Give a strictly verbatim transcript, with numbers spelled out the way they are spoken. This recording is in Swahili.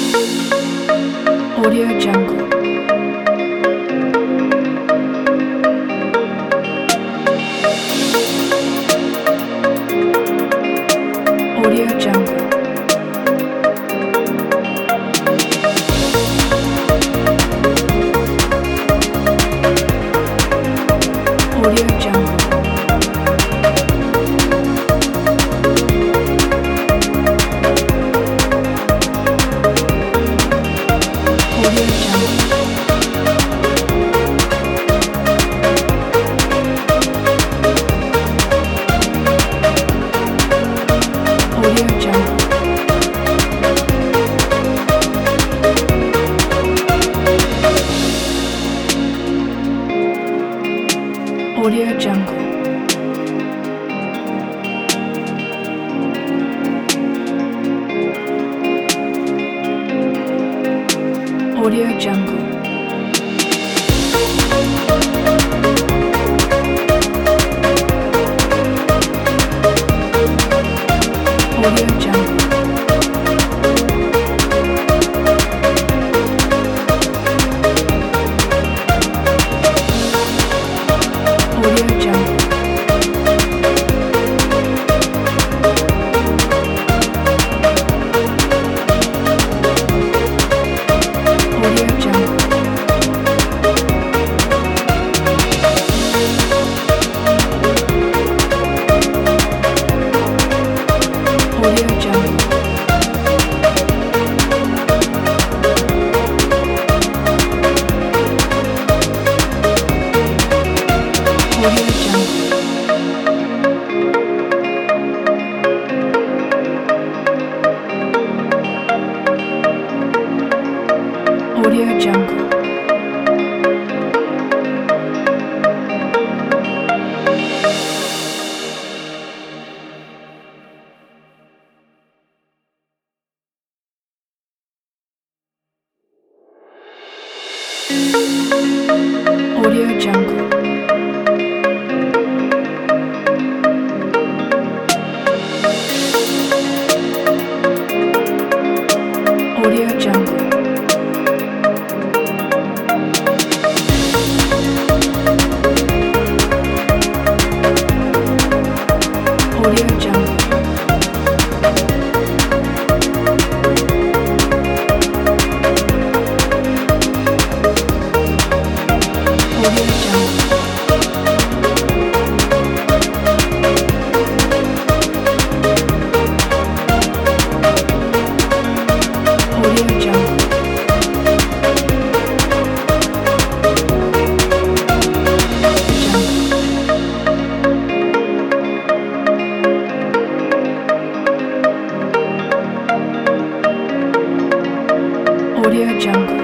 Audio Jungle. Audio Jungle. Audio Jungle. Audio Jungle. Audio Jungle. Audio Jungle. Audio Jungle. Audio Jungle. Audio Jungle. Audio Jungle. Audio Jungle. Audio Jungle. Audio Jungle. Audio Jungle. Audio Jungle. Audio Jungle. Audio Jungle. Audio Jungle. Audio Jungle.